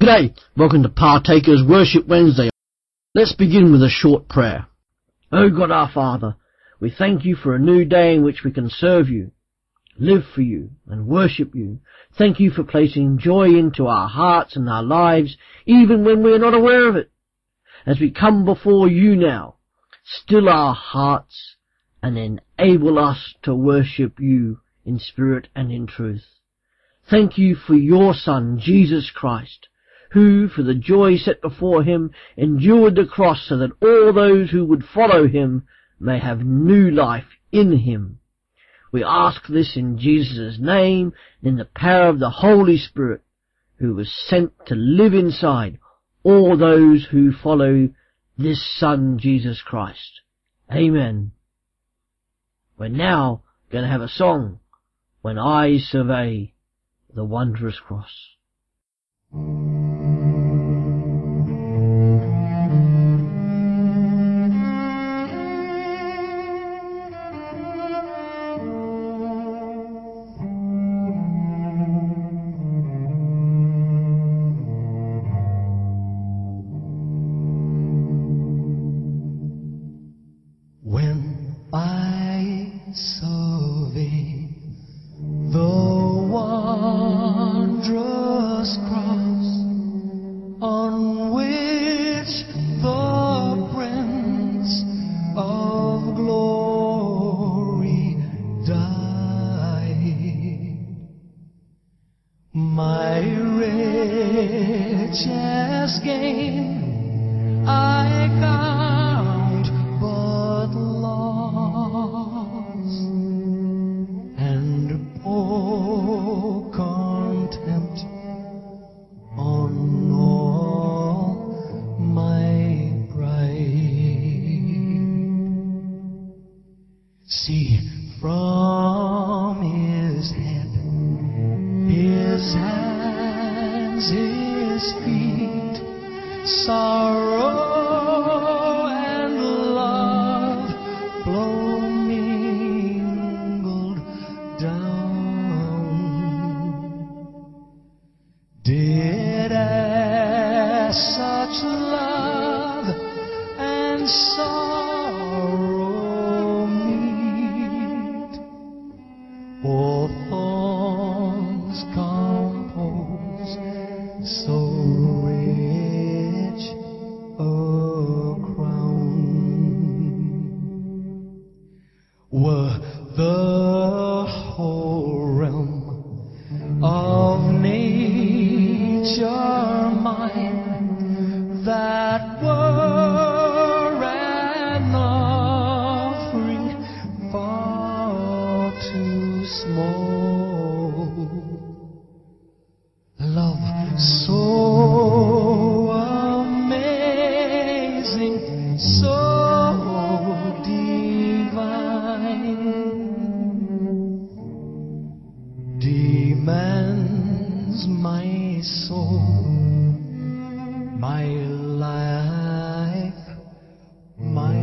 G'day, welcome to Partakers Worship Wednesday. Let's begin with a short prayer. O God our Father, we thank you for a new day in which we can serve you, live for you and worship you. Thank you for placing joy into our hearts and our lives even when we are not aware of it. As we come before you now, still our hearts and enable us to worship you in spirit and in truth. Thank you for your Son, Jesus Christ, who, for the joy set before him, endured the cross so that all those who would follow him may have new life in him. We ask this in Jesus' name and in the power of the Holy Spirit, who was sent to live inside all those who follow this Son, Jesus Christ. Amen. We're now going to have a song, When I Survey the Wondrous Cross. When I survey the wondrous cross on which the Prince of Glory died, my richest gain I count but loss, and pour contempt on all my pride. See, from his head, his hands, his feet, sorrow and love flow mingled down. Did as such love and sorrow meet, or thorns compose so rich a crown? Were the whole realm of nature mine, that were an offering far too small. Love so amazing, so divine, demands my soul, my life, my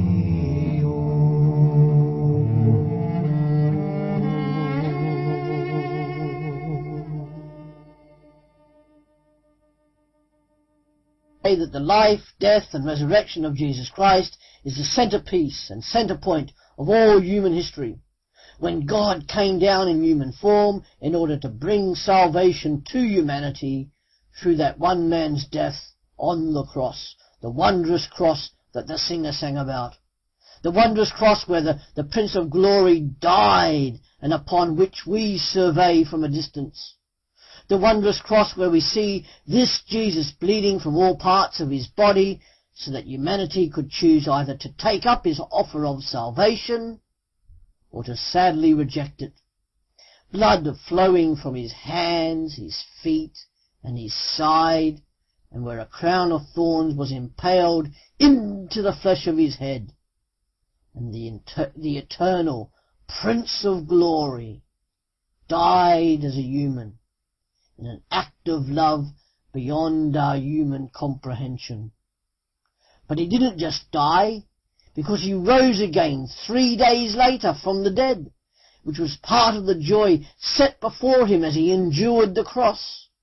Say that the life, death and resurrection of Jesus Christ is the centerpiece and center point of all human history. When God came down in human form in order to bring salvation to humanity through that one man's death on the cross, the wondrous cross that the singer sang about, the wondrous cross where the Prince of Glory died and upon which we survey from a distance, the wondrous cross where we see this Jesus bleeding from all parts of his body so that humanity could choose either to take up his offer of salvation or to sadly reject it. Blood flowing from his hands, his feet and his side, and where a crown of thorns was impaled into the flesh of his head. And the eternal Prince of Glory died as a human in an act of love beyond our human comprehension. But he didn't just die, because he rose again 3 days later from the dead, which was part of the joy set before him as he endured the cross.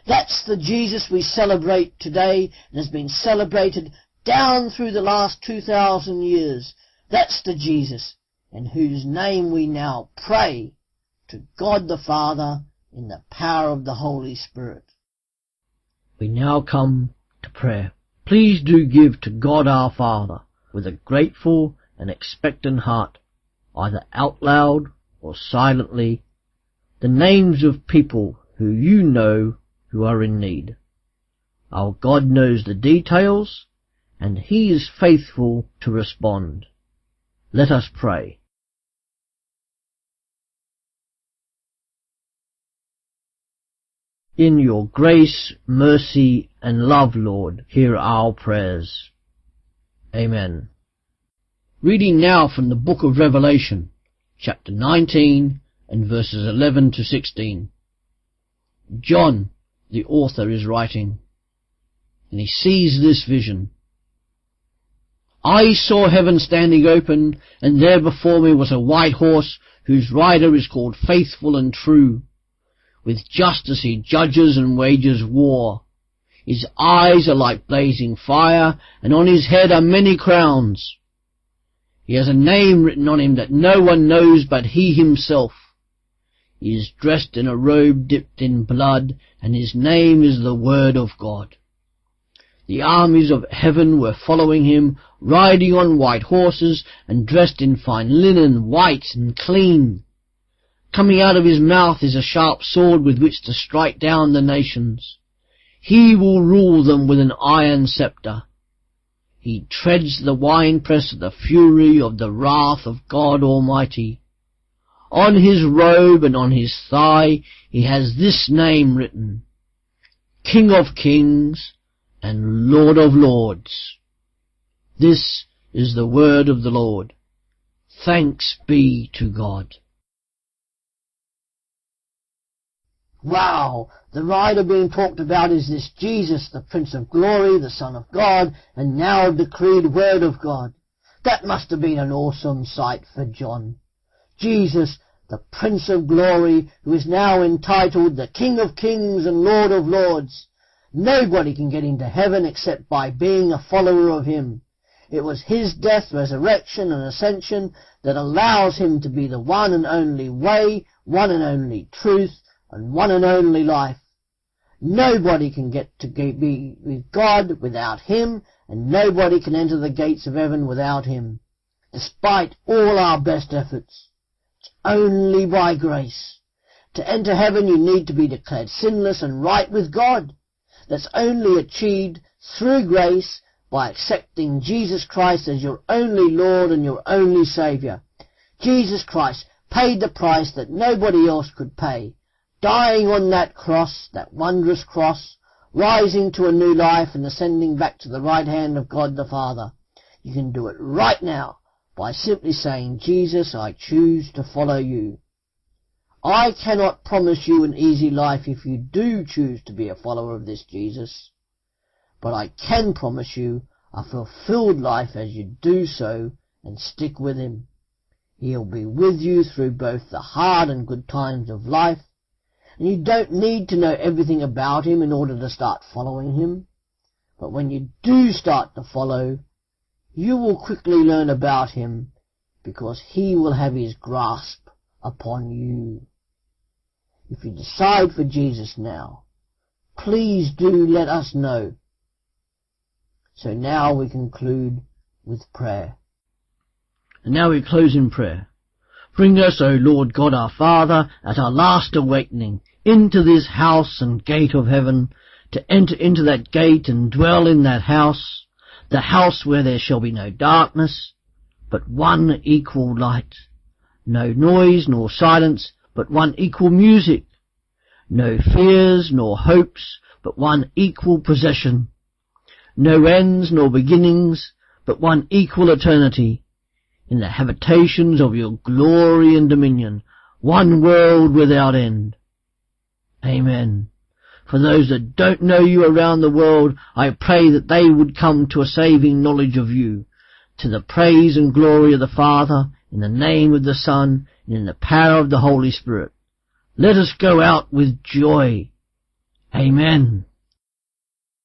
That's the Jesus we celebrate today and has been celebrated down through the last 2,000 years. That's the Jesus in whose name we now pray to God the Father in the power of the Holy Spirit. We now come to prayer. Please do give to God our Father with a grateful and expectant heart, either out loud or silently, the names of people who you know who are in need. Our God knows the details, and He is faithful to respond. Let us pray. In your grace, mercy, and love, Lord, hear our prayers. Amen. Reading now from the book of Revelation, chapter 19, and verses 11 to 16. John, the author, is writing, and he sees this vision. I saw heaven standing open, and there before me was a white horse, whose rider is called Faithful and True. With justice he judges and wages war. His eyes are like blazing fire, and on his head are many crowns. He has a name written on him that no one knows but he himself. He is dressed in a robe dipped in blood, and his name is the Word of God. The armies of heaven were following him, riding on white horses, and dressed in fine linen, white and clean. Coming out of his mouth is a sharp sword with which to strike down the nations. He will rule them with an iron scepter. He treads the winepress of the fury of the wrath of God Almighty. On his robe and on his thigh he has this name written, King of Kings and Lord of Lords. This is the word of the Lord. Thanks be to God. Wow! The rider being talked about is this Jesus, the Prince of Glory, the Son of God, and now decreed Word of God. That must have been an awesome sight for John. Jesus, the Prince of Glory, who is now entitled the King of Kings and Lord of Lords. Nobody can get into heaven except by being a follower of him. It was his death, resurrection, and ascension that allows him to be the one and only way, one and only truth, and one and only life. Nobody can get to be with God without him, and nobody can enter the gates of heaven without him, despite all our best efforts. It's only by grace. To enter heaven you need to be declared sinless and right with God. That's only achieved through grace by accepting Jesus Christ as your only Lord and your only Saviour. Jesus Christ paid the price that nobody else could pay, dying on that cross, that wondrous cross, rising to a new life and ascending back to the right hand of God the Father. You can do it right now by simply saying, Jesus, I choose to follow you. I cannot promise you an easy life if you do choose to be a follower of this Jesus, but I can promise you a fulfilled life as you do so and stick with him. He'll be with you through both the hard and good times of life, and you don't need to know everything about him in order to start following him. But when you do start to follow, you will quickly learn about him, because he will have his grasp upon you. If you decide for Jesus now, please do let us know. So now we conclude with prayer. And now we close in prayer. Bring us, O Lord God our Father, at our last awakening, into this house and gate of heaven, to enter into that gate and dwell in that house, the house where there shall be no darkness, but one equal light, no noise nor silence, but one equal music, no fears nor hopes, but one equal possession, no ends nor beginnings, but one equal eternity, in the habitations of your glory and dominion, one world without end. Amen. For those that don't know you around the world, I pray that they would come to a saving knowledge of you, to the praise and glory of the Father, in the name of the Son, and in the power of the Holy Spirit. Let us go out with joy. Amen.